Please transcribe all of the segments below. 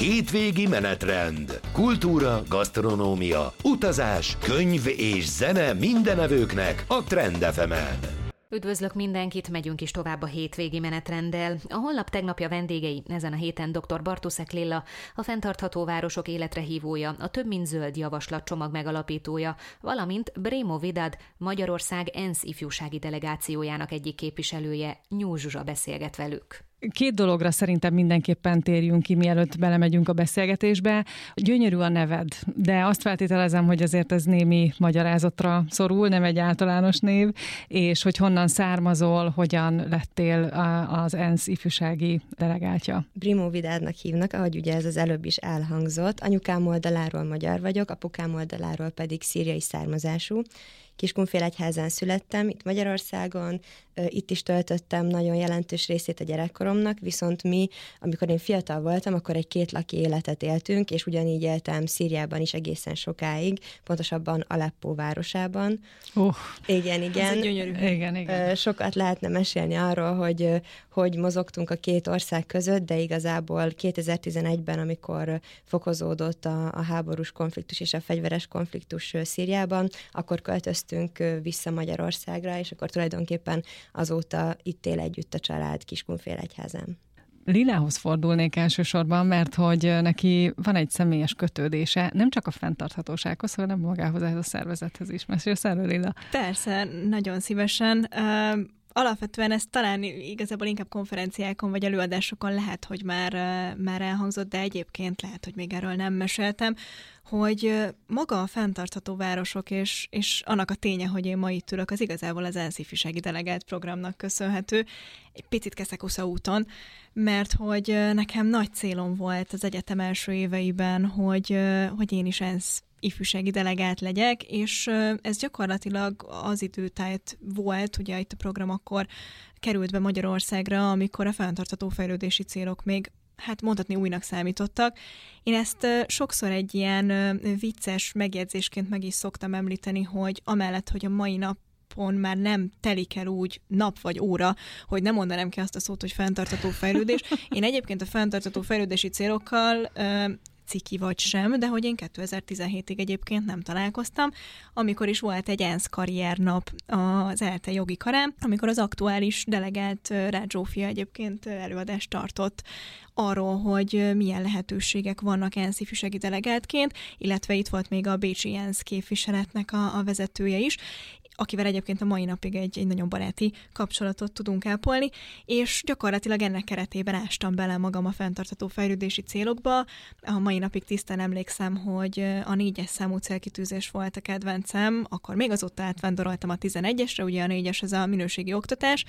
Hétvégi menetrend. Kultúra, gasztronómia, utazás, könyv és zene mindenevőknek a Trend FM-en. Üdvözlök mindenkit, megyünk is tovább a hétvégi menetrenddel. A honlap tegnapja vendégei ezen a héten dr. Bartuszek Lilla, a Fenntartható Városok Életre Hívója, a Több mint Zöld javaslatcsomag megalapítója, valamint Bremo Vidad, Magyarország ENSZ ifjúsági delegációjának egyik képviselője, Nyúl Zsuzsa beszélget velük. Két dologra szerintem mindenképpen térjünk ki, mielőtt belemegyünk a beszélgetésbe. Gyönyörű a neved, de azt feltételezem, hogy azért ez némi magyarázatra szorul, nem egy általános név, és hogy honnan származol, hogyan lettél az ENSZ ifjúsági delegáltja. Bremo Vidádnak hívnak, ahogy ugye ez az előbb is elhangzott. Anyukám oldaláról magyar vagyok, apukám oldaláról pedig szíriai származású. Kiskunfélegyházán születtem, itt Magyarországon, itt is töltöttem nagyon jelentős részét a gyerekkoromnak, viszont mi, amikor én fiatal voltam, akkor egy kétlaki életet éltünk, és ugyanígy éltem Szíriában is egészen sokáig, pontosabban Aleppó városában. Igen. Ez gyönyörű. Igen. Sokat lehetne mesélni arról, hogy mozogtunk a két ország között, de igazából 2011-ben, amikor fokozódott a háborús konfliktus és a fegyveres konfliktus Szíriában, akkor költöztünk vissza Magyarországra, és akkor tulajdonképpen azóta itt él együtt a család Kiskunfélegyházán. Lilához fordulnék elsősorban, mert hogy neki van egy személyes kötődése, nem csak a fenntarthatósághoz, hanem magához, ehhez a szervezethez is. Mesélsz erről, Lila? Persze, nagyon szívesen. Alapvetően ez talán igazából inkább konferenciákon vagy előadásokon lehet, hogy már elhangzott, de egyébként lehet, hogy még erről nem meséltem, hogy maga a fenntartható városok és annak a ténye, hogy én ma itt ülök, az igazából az ENSZ ifjúsági delegált programnak köszönhető. Egy picit Keszekusza úton, mert hogy nekem nagy célom volt az egyetem első éveiben, hogy én is ENSZ ifjúsági delegált legyek, és ez gyakorlatilag az időtájt volt, ugye itt a program akkor került be Magyarországra, amikor a fenntartható fejlődési célok még mondhatni újnak számítottak. Én ezt sokszor egy ilyen vicces megjegyzésként meg is szoktam említeni, hogy amellett, hogy a mai napon már nem telik el úgy nap vagy óra, hogy nem mondanám ki azt a szót, hogy fenntartható fejlődés. Én egyébként a fenntartható fejlődési célokkal ciki vagy sem, de hogy én 2017-ig egyébként nem találkoztam, amikor is volt egy ENSZ karriernap az ELTE jogi karán, amikor az aktuális delegált Rácz Zsófia egyébként előadást tartott arról, hogy milyen lehetőségek vannak ENSZ ifjúsági delegáltként, illetve itt volt még a bécsi ENSZ képviseletnek a vezetője is, akivel egyébként a mai napig egy nagyon baráti kapcsolatot tudunk ápolni, és gyakorlatilag ennek keretében ástam bele magam a fenntartható fejlődési célokba. A mai napig tisztán emlékszem, hogy a 4-es számú célkitűzés volt a kedvencem, akkor még azóta átvándoroltam a 11-esre, ugye a 4-es ez a minőségi oktatás,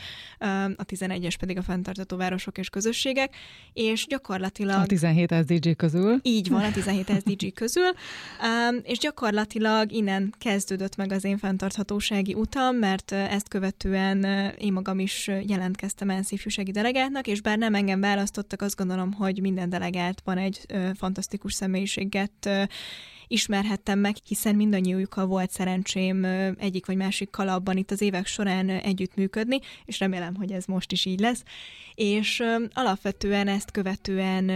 a 11-es pedig a fenntartható városok és közösségek, és gyakorlatilag... A 17 SDG közül. Így van, a 17 SDG közül, és gyakorlatilag innen kezdődött meg az én fenntarthatóság utam, mert ezt követően én magam is jelentkeztem ENSZ ifjúsági delegáltnak, és bár nem engem választottak, azt gondolom, hogy minden delegáltban egy fantasztikus személyiséget ismerhettem meg, hiszen mindannyiukkal volt szerencsém egyik vagy másik kalapban itt az évek során együttműködni, és remélem, hogy ez most is így lesz. És alapvetően ezt követően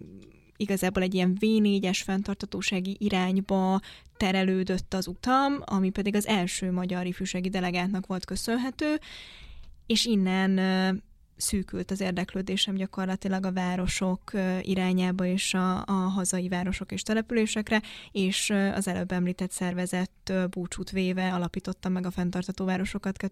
igazából egy ilyen V4-es fenntarthatósági irányba terelődött az utam, ami pedig az első magyar ifjúsági delegáltnak volt köszönhető, és innen szűkült az érdeklődésem gyakorlatilag a városok irányába és a hazai városok és településekre, és az előbb említett szervezettől búcsút véve alapítottam meg a Fenntartható Városokat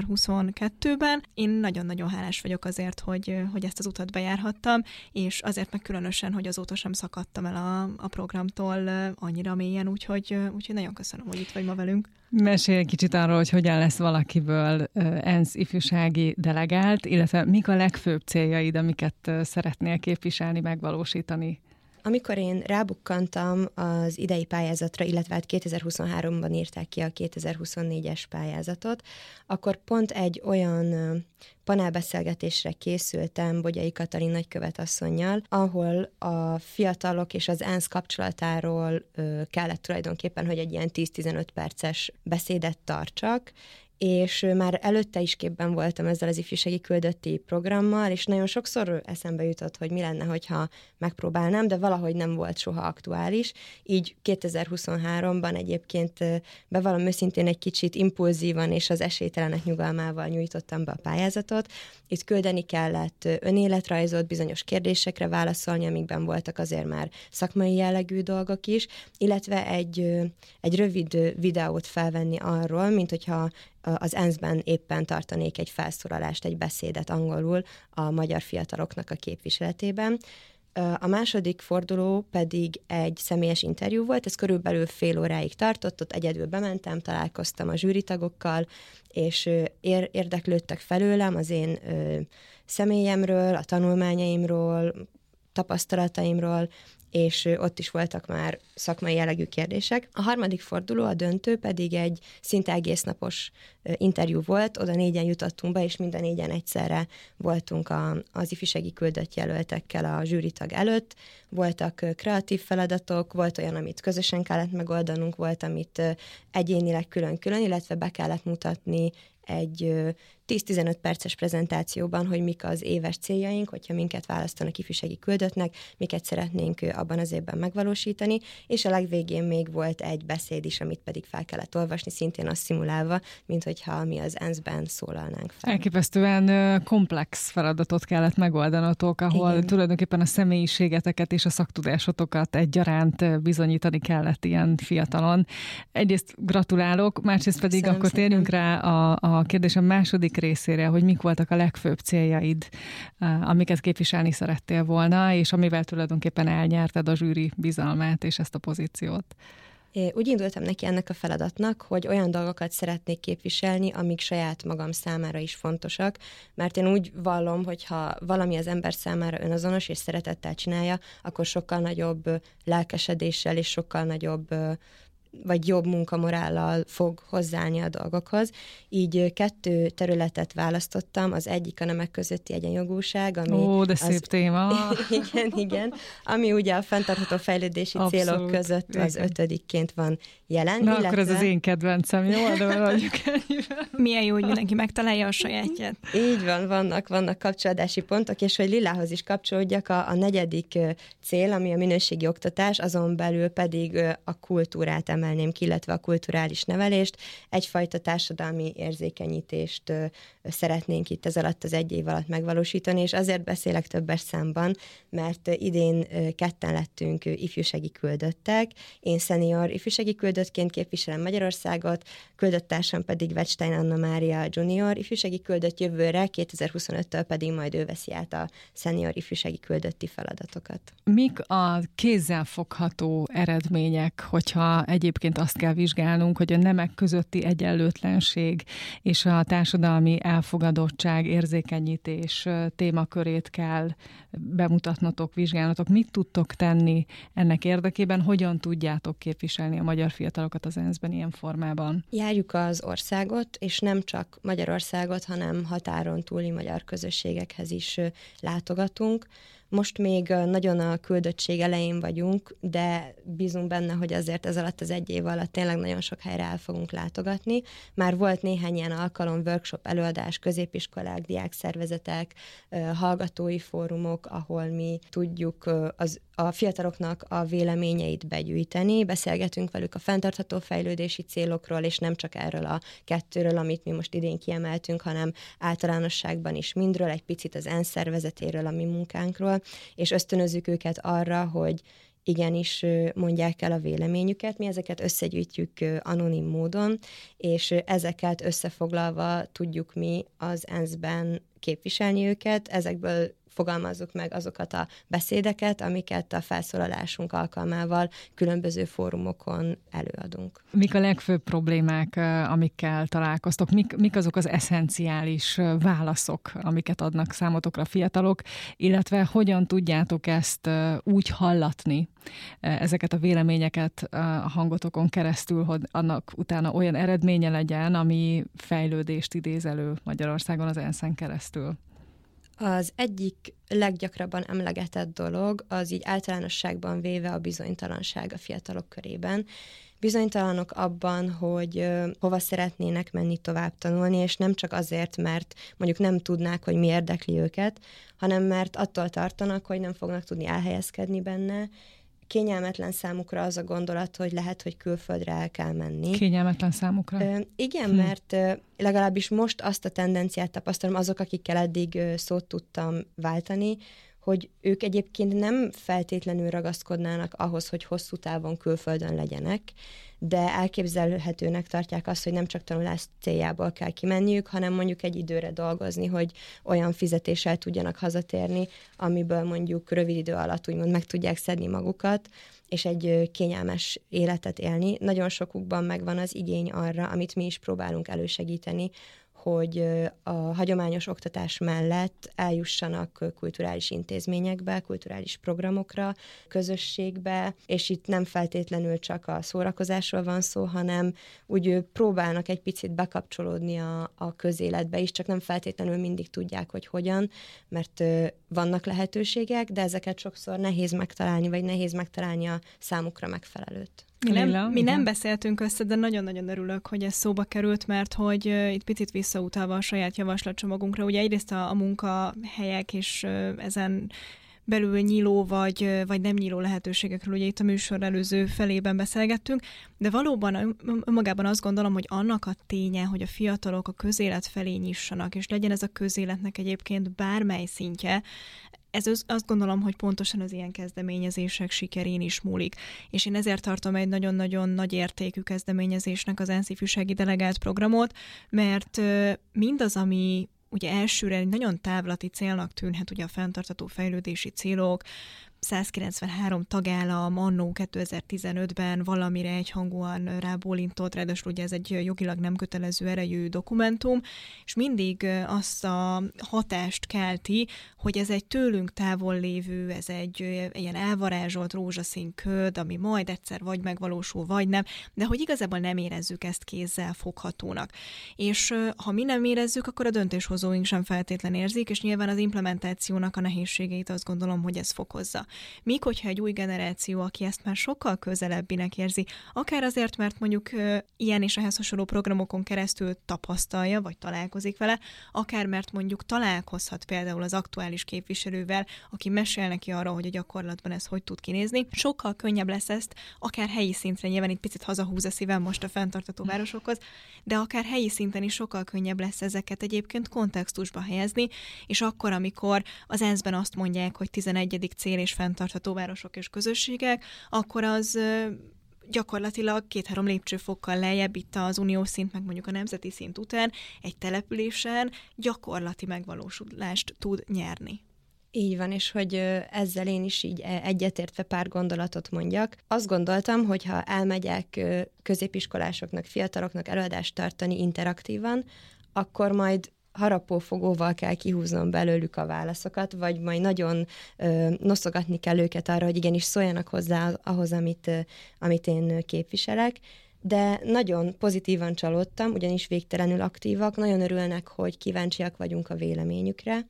2022-ben. Én nagyon-nagyon hálás vagyok azért, hogy ezt az utat bejárhattam, és azért meg különösen, hogy azóta sem szakadtam el a programtól annyira mélyen, úgyhogy nagyon köszönöm, hogy itt vagy ma velünk. Mesélj egy kicsit arról, hogy hogyan lesz valakiből ENSZ ifjúsági delegált, illetve mik a legfőbb céljaid, amiket szeretnél képviselni, megvalósítani? Amikor én rábukkantam az idei pályázatra, illetve 2023-ban írták ki a 2024-es pályázatot, akkor pont egy olyan panelbeszélgetésre készültem Bogyai Katalin nagykövetasszonnyal, ahol a fiatalok és az ENSZ kapcsolatáról kellett tulajdonképpen, hogy egy ilyen 10-15 perces beszédet tartsak, és már előtte is képben voltam ezzel az ifjúsági küldötti programmal, és nagyon sokszor eszembe jutott, hogy mi lenne, hogyha megpróbálnám, de valahogy nem volt soha aktuális. Így 2023-ban egyébként bevallom őszintén egy kicsit impulzívan és az esélytelenek nyugalmával nyújtottam be a pályázatot. Itt küldeni kellett önéletrajzot, bizonyos kérdésekre válaszolni, amikben voltak azért már szakmai jellegű dolgok is, illetve egy rövid videót felvenni arról, mint hogyha az ENSZ-ben éppen tartanék egy felszólalást, egy beszédet angolul a magyar fiataloknak a képviseletében. A második forduló pedig egy személyes interjú volt, ez körülbelül fél óráig tartott, ott egyedül bementem, találkoztam a zsűritagokkal, és érdeklődtek felőlem az én személyemről, a tanulmányaimról, tapasztalataimról, és ott is voltak már szakmai jellegű kérdések. A harmadik forduló, a döntő pedig egy szinte egésznapos interjú volt, oda 4-en jutottunk be, és minden 4-en egyszerre voltunk az ifjúsági küldött jelöltekkel a zsűritag előtt. Voltak kreatív feladatok, volt olyan, amit közösen kellett megoldanunk, volt, amit egyénileg külön-külön, illetve be kellett mutatni egy 10-15 perces prezentációban, hogy mik az éves céljaink, hogyha minket választanak ifjúsági küldöttnek, miket szeretnénk abban az évben megvalósítani, és a legvégén még volt egy beszéd is, amit pedig fel kellett olvasni, szintén azt szimulálva, mint hogyha mi az ENSZ-ben szólalnánk fel. Elképesztően komplex feladatot kellett megoldanatok, ahol igen, tulajdonképpen a személyiségeteket és a szaktudásotokat egyaránt bizonyítani kellett ilyen fiatalon. Egyrészt gratulálok, másrészt pedig köszönöm akkor szépen. Térjünk rá a kérdésem második részére, hogy mik voltak a legfőbb céljaid, amiket képviselni szerettél volna, és amivel tulajdonképpen elnyerted a zsűri bizalmát és ezt a pozíciót. Úgy indultam neki ennek a feladatnak, hogy olyan dolgokat szeretnék képviselni, amik saját magam számára is fontosak, mert én úgy vallom, hogy ha valami az ember számára önazonos és szeretettel csinálja, akkor sokkal nagyobb lelkesedéssel és sokkal nagyobb vagy jobb munkamorállal fog hozzáállni a dolgokhoz. Így 2 területet választottam, az egyik a nemek közötti egyenjogúság, ami... de szép téma! igen. Ami ugye a fenntartható fejlődési abszolút, célok között igen, az 5-ként van jelen. Na, akkor ez az én kedvencem, jó? De vagyok milyen jó, hogy mindenki megtalálja a sajátját. Így van, vannak kapcsolódási pontok, és hogy Lilához is kapcsolódjak, a 4. cél, ami a minőségi oktatás, azon belül pedig a kultúrát emelném ki, illetve a kulturális nevelést. Egyfajta társadalmi érzékenyítést szeretnénk itt ez alatt az 1 év alatt megvalósítani, és azért beszélek többes számban, mert idén 2 lettünk ifjúsági küldöttek. Én szenior ifjúsági küldöttként képviselem Magyarországot, küldöttársam pedig Wettstein Anna Mária junior ifjúsági küldött, jövőre 2025-től pedig majd ő veszi át a szenior ifjúsági küldötti feladatokat. Mik a kézzelfogható eredmények, hogyha egyébként azt kell vizsgálnunk, hogy a nemek közötti egyenlőtlenség és a társadalmi elfogadottság, érzékenyítés témakörét kell bemutatnotok, vizsgálnotok. Mit tudtok tenni ennek érdekében? Hogyan tudjátok képviselni a magyar fiatalokat az ENSZ-ben ilyen formában? Járjuk az országot, és nem csak Magyarországot, hanem határon túli magyar közösségekhez is látogatunk. Most még nagyon a küldöttség elején vagyunk, de bízunk benne, hogy azért ez alatt az 1 év alatt tényleg nagyon sok helyre el fogunk látogatni. Már volt néhány ilyen alkalom, workshop, előadás, középiskolák, diákszervezetek, hallgatói fórumok, ahol mi tudjuk a fiataloknak a véleményeit begyűjteni, beszélgetünk velük a fenntartható fejlődési célokról, és nem csak erről a 2-ről, amit mi most idén kiemeltünk, hanem általánosságban is mindről, egy picit az ENSZ szervezetéről, a mi munkánkról, és ösztönözzük őket arra, hogy igenis mondják el a véleményüket. Mi ezeket összegyűjtjük anonim módon, és ezeket összefoglalva tudjuk mi az ENSZ-ben képviselni őket. Ezekből fogalmazzuk meg azokat a beszédeket, amiket a felszólalásunk alkalmával különböző fórumokon előadunk. Mik a legfőbb problémák, amikkel találkoztok? Mik azok az eszenciális válaszok, amiket adnak számotokra a fiatalok, illetve hogyan tudjátok ezt úgy hallatni, ezeket a véleményeket a hangotokon keresztül, hogy annak utána olyan eredménye legyen, ami fejlődést idéz elő Magyarországon az ENSZ-en keresztül? Az egyik leggyakrabban emlegetett dolog az így általánosságban véve a bizonytalanság a fiatalok körében. bizonytalanok abban, hogy hova szeretnének menni tovább tanulni, és nem csak azért, mert mondjuk nem tudnák, hogy mi érdekli őket, hanem mert attól tartanak, hogy nem fognak tudni elhelyezkedni benne. Kényelmetlen számukra az a gondolat, hogy lehet, hogy külföldre el kell menni. Kényelmetlen számukra? Igen, mert legalábbis most azt a tendenciát tapasztalom, azok, akikkel eddig szót tudtam váltani, hogy ők egyébként nem feltétlenül ragaszkodnának ahhoz, hogy hosszú távon külföldön legyenek, de elképzelhetőnek tartják azt, hogy nem csak tanulás céljából kell kimenniük, hanem mondjuk egy időre dolgozni, hogy olyan fizetéssel tudjanak hazatérni, amiből mondjuk rövid idő alatt úgymond meg tudják szedni magukat, és egy kényelmes életet élni. Nagyon sokukban megvan az igény arra, amit mi is próbálunk elősegíteni, hogy a hagyományos oktatás mellett eljussanak kulturális intézményekbe, kulturális programokra, közösségbe, és itt nem feltétlenül csak a szórakozásról van szó, hanem úgy próbálnak egy picit bekapcsolódni a közéletbe is, csak nem feltétlenül mindig tudják, hogy hogyan, mert vannak lehetőségek, de ezeket sokszor nehéz megtalálni, vagy nehéz megtalálni a számukra megfelelőt. Mi nem beszéltünk össze, de nagyon-nagyon örülök, hogy ez szóba került, mert hogy itt picit visszautalva a saját javaslatcsomagunkra, ugye egyrészt a munkahelyek és ezen belül nyíló vagy nem nyíló lehetőségekről, ugye itt a műsor előző felében beszélgettünk, de valóban önmagában azt gondolom, hogy annak a ténye, hogy a fiatalok a közélet felé nyissanak, és legyen ez a közéletnek egyébként bármely szintje, azt gondolom, hogy pontosan az ilyen kezdeményezések sikerén is múlik. És én ezért tartom egy nagyon-nagyon nagy értékű kezdeményezésnek az ENSZ ifjúsági delegált programot, mert mindaz, ami ugye elsőre egy nagyon távlati célnak tűnhet, ugye a fenntartható fejlődési célok, 193 tagállam annó 2015-ben valamire egyhangúan rábólintott, ráadásul ugye ez egy jogilag nem kötelező erejű dokumentum, és mindig azt a hatást kelti, hogy ez egy tőlünk távol lévő, ez egy ilyen elvarázsolt rózsaszín köd, ami majd egyszer vagy megvalósul, vagy nem, de hogy igazából nem érezzük ezt kézzel foghatónak. És ha mi nem érezzük, akkor a döntéshozóink sem feltétlen érzik, és nyilván az implementációnak a nehézségeit azt gondolom, hogy ez fokozza. Míg hogyha egy új generáció, aki ezt már sokkal közelebbinek érzi, akár azért, mert mondjuk ilyen és ehhez hasonló programokon keresztül tapasztalja, vagy találkozik vele, akár mert mondjuk találkozhat például az aktuális képviselővel, aki mesél neki arra, hogy a gyakorlatban ez hogy tud kinézni, sokkal könnyebb lesz ezt, akár helyi szintre, nyilván itt picit hazahúz a szívem most a fenntartható városokhoz, de akár helyi szinten is sokkal könnyebb lesz ezeket egyébként kontextusba helyezni, és akkor, amikor az ENSZ-ben azt mondják, hogy 11. cél és fenntartható városok és közösségek, akkor az gyakorlatilag 2-3 lépcsőfokkal lejjebb itt az uniós szint, meg mondjuk a nemzeti szint után egy településen gyakorlati megvalósulást tud nyerni. Így van, és hogy ezzel én is így egyetértve pár gondolatot mondjak. Azt gondoltam, hogy ha elmegyek középiskolásoknak, fiataloknak előadást tartani interaktívan, akkor majd harapófogóval kell kihúznom belőlük a válaszokat, vagy majd nagyon noszogatni kell őket arra, hogy igenis szóljanak hozzá ahhoz, amit én képviselek. De nagyon pozitívan csalódtam, ugyanis végtelenül aktívak, nagyon örülnek, hogy kíváncsiak vagyunk a véleményükre,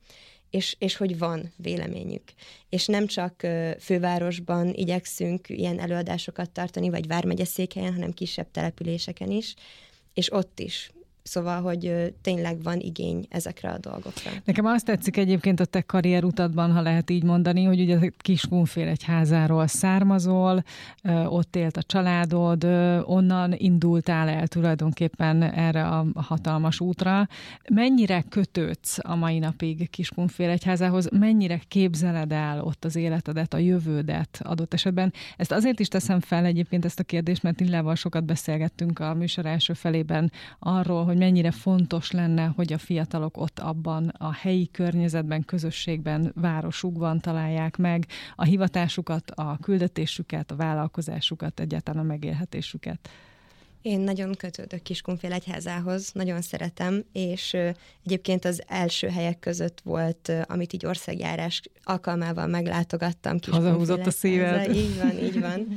és hogy van véleményük. És nem csak fővárosban igyekszünk ilyen előadásokat tartani, vagy vármegyeszékhelyen, hanem kisebb településeken is, és ott is. Szóval, hogy tényleg van igény ezekre a dolgokra. Nekem azt tetszik egyébként a te karrierutatban, ha lehet így mondani, hogy ugye Kiskunfélegyházáról származol, ott élt a családod, onnan indultál el tulajdonképpen erre a hatalmas útra. Mennyire kötődsz a mai napig Kiskunfélegyházához? Mennyire képzeled el ott az életedet, a jövődet adott esetben? Ezt azért is teszem fel egyébként ezt a kérdést, mert Lillával sokat beszélgettünk a műsor első felében arról, hogy mennyire fontos lenne, hogy a fiatalok ott abban a helyi környezetben, közösségben, városukban találják meg a hivatásukat, a küldetésüket, a vállalkozásukat, egyáltalán a megélhetésüket. Én nagyon kötődök Kiskunfélegyházához, nagyon szeretem, és egyébként az első helyek között volt, amit így országjárás alkalmával meglátogattam. Hazahúzott a szíved. Így van.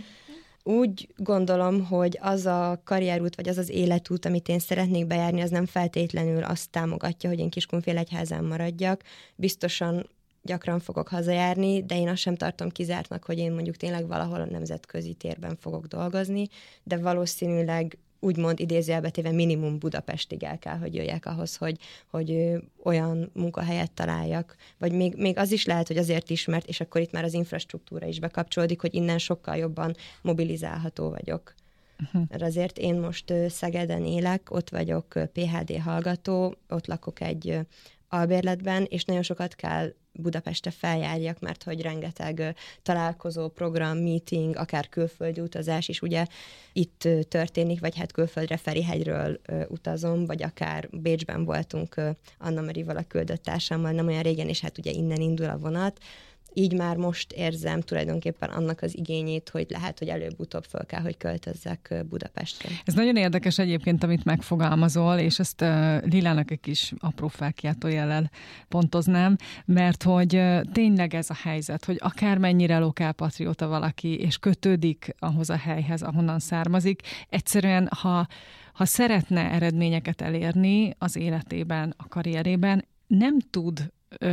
Úgy gondolom, hogy az a karrierút, vagy az az életút, amit én szeretnék bejárni, az nem feltétlenül azt támogatja, hogy én Kiskunfélegyházán maradjak. Biztosan gyakran fogok hazajárni, de én azt sem tartom kizártnak, hogy én mondjuk tényleg valahol a nemzetközi térben fogok dolgozni, de valószínűleg úgymond idézőjelbe téve minimum Budapestig el kell, hogy jöjjek ahhoz, hogy olyan munkahelyet találjak, vagy még az is lehet, hogy azért is, mert és akkor itt már az infrastruktúra is bekapcsolódik, hogy innen sokkal jobban mobilizálható vagyok. Mert azért én most Szegeden élek, ott vagyok PhD hallgató, ott lakok egy albérletben, és nagyon sokat kell Budapestre feljárjak, mert hogy rengeteg találkozó, program, meeting, akár külföldi utazás is ugye itt történik, vagy hát külföldre Ferihegyről utazom, vagy akár Bécsben voltunk Anna Marival, a küldött társammal nem olyan régen, és hát ugye innen indul a vonat. Így már most érzem tulajdonképpen annak az igényét, hogy lehet, hogy előbb-utóbb föl kell, hogy költözzek Budapestre. Ez nagyon érdekes egyébként, amit megfogalmazol, és ezt Lilának egy kis apró felkiáltójellel pontoznám, mert hogy tényleg ez a helyzet, hogy akármennyire lokálpatrióta valaki, és kötődik ahhoz a helyhez, ahonnan származik, egyszerűen, ha szeretne eredményeket elérni az életében, a karrierében, nem tud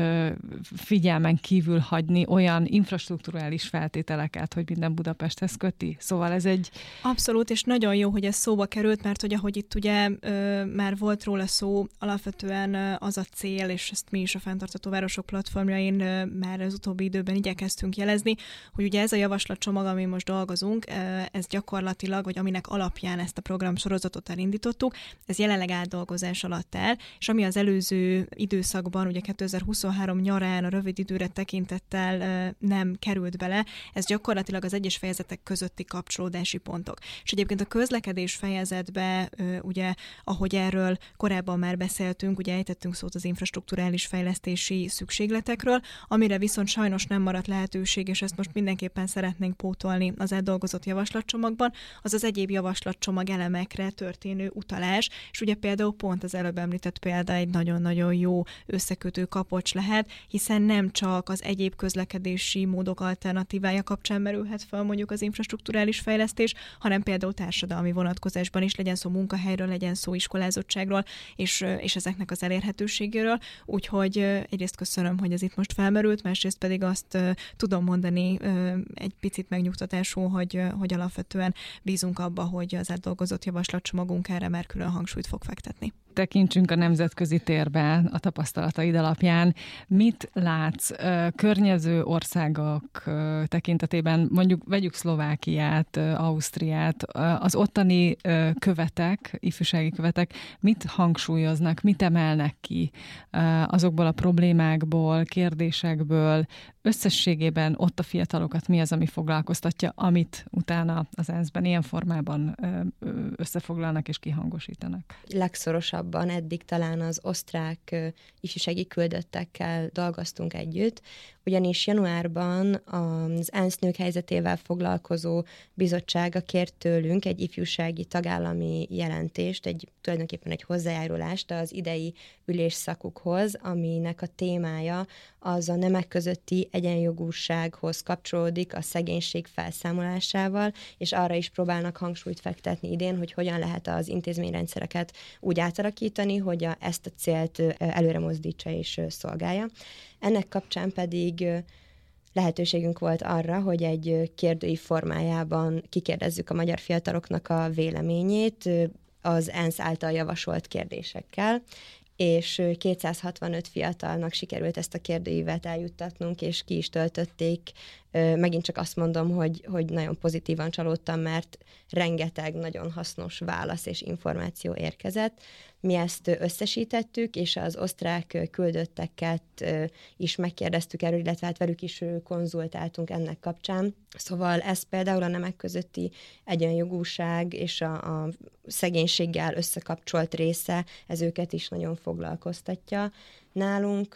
figyelmen kívül hagyni olyan infrastrukturális feltételeket, hogy minden Budapesthez köti. Szóval ez egy... Abszolút, és nagyon jó, hogy ez szóba került, mert hogy ahogy itt ugye már volt róla szó, alapvetően az a cél, és ezt mi is a Fenntartható Városok platformjain már az utóbbi időben igyekeztünk jelezni, hogy ugye ez a javaslatcsomag, amin most dolgozunk, ez gyakorlatilag, vagy aminek alapján ezt a programsorozatot elindítottuk, ez jelenleg átdolgozás alatt áll, és ami az előző időszakban, ugye 2023 nyarán a rövid időre tekintettel nem került bele, ez gyakorlatilag az egyes fejezetek közötti kapcsolódási pontok. És egyébként a közlekedés fejezetbe, ugye, ahogy erről korábban már beszéltünk, ugye ejtettünk szót az infrastrukturális fejlesztési szükségletekről, amire viszont sajnos nem maradt lehetőség, és ezt most mindenképpen szeretnénk pótolni az átdolgozott javaslatcsomagban, az az egyéb javaslatcsomag elemekre történő utalás, és ugye például pont az előbb említett példa egy nagyon-nagyon jó összekötő kapocs lehet, hiszen nem csak az egyéb közlekedési módok alternatívája kapcsán merülhet fel mondjuk az infrastrukturális fejlesztés, hanem például társadalmi vonatkozásban is, legyen szó munkahelyről, legyen szó iskolázottságról, és ezeknek az elérhetőségéről. Úgyhogy egyrészt köszönöm, hogy ez itt most felmerült, másrészt pedig azt tudom mondani egy picit megnyugtatásul, hogy alapvetően bízunk abba, hogy az átdolgozott javaslatcsomagunk erre már külön hangsúlyt fog fektetni. Tekintsünk a nemzetközi térbe a tapasztalataid alapján. Mit látsz környező országok tekintetében, mondjuk vegyük Szlovákiát, Ausztriát, az ottani követek, ifjúsági követek, mit hangsúlyoznak, mit emelnek ki azokból a problémákból, kérdésekből, összességében ott a fiatalokat mi az, ami foglalkoztatja, amit utána az ENSZ-ben ilyen formában összefoglalnak és kihangosítanak? Legszorosabban eddig talán az osztrák ifjúsági küldöttekkel dolgoztunk együtt, ugyanis januárban az ENSZ nők helyzetével foglalkozó bizottsága kért tőlünk egy ifjúsági tagállami jelentést, tulajdonképpen egy hozzájárulást az idei ülésszakukhoz, aminek a témája az a nemek közötti egyenjogúsághoz kapcsolódik a szegénység felszámolásával, és arra is próbálnak hangsúlyt fektetni idén, hogy hogyan lehet az intézményrendszereket úgy átalakítani, hogy ezt a célt előre mozdítsa és szolgálja. Ennek kapcsán pedig lehetőségünk volt arra, hogy egy kérdőív formájában kikérdezzük a magyar fiataloknak a véleményét az ENSZ által javasolt kérdésekkel, és 265 fiatalnak sikerült ezt a kérdőívet eljuttatnunk, és ki is töltötték. Megint csak azt mondom, hogy nagyon pozitívan csalódtam, mert rengeteg nagyon hasznos válasz és információ érkezett. Mi ezt összesítettük, és az osztrák küldötteket is megkérdeztük erről, illetve hát velük is konzultáltunk ennek kapcsán. Szóval ez például a nemek közötti egyenjogúság és a szegénységgel összekapcsolt része, ez őket is nagyon foglalkoztatja. Nálunk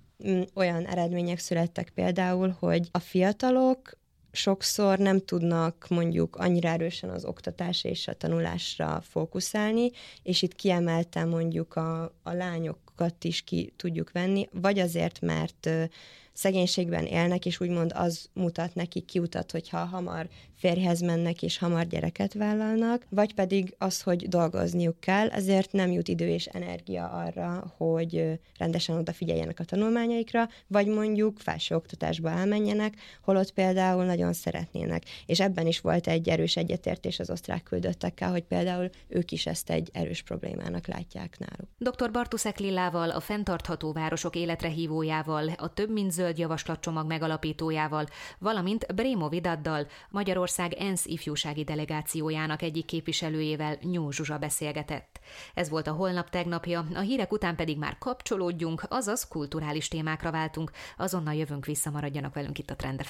olyan eredmények születtek például, hogy a fiatalok sokszor nem tudnak mondjuk annyira erősen az oktatás és a tanulásra fókuszálni, és itt kiemeltem mondjuk a lányokat is ki tudjuk venni, vagy azért, mert szegénységben élnek, és úgymond az mutat nekik kiutat, hogyha hamar férjhez mennek, és hamar gyereket vállalnak, vagy pedig az, hogy dolgozniuk kell, ezért nem jut idő és energia arra, hogy rendesen odafigyeljenek a tanulmányaikra, vagy mondjuk felsőoktatásba elmenjenek, holott például nagyon szeretnének. És ebben is volt egy erős egyetértés az osztrák küldöttekkel, hogy például ők is ezt egy erős problémának látják náluk. Dr. Bartuszek Lillával, a Fenntartható Városok Életre Hívójával, a Több mint zöld javaslatcsomag megalapítójával, valamint Brémo Vidaddal, Magyarország ENSZ ifjúsági delegációjának egyik képviselőjével Nyó Zsuzsa beszélgetett. Ez volt a Holnap tegnapja, a hírek után pedig már kapcsolódjunk, azaz kulturális témákra váltunk. Azonnal jövünk vissza, maradjanak velünk itt a Trend FM-en.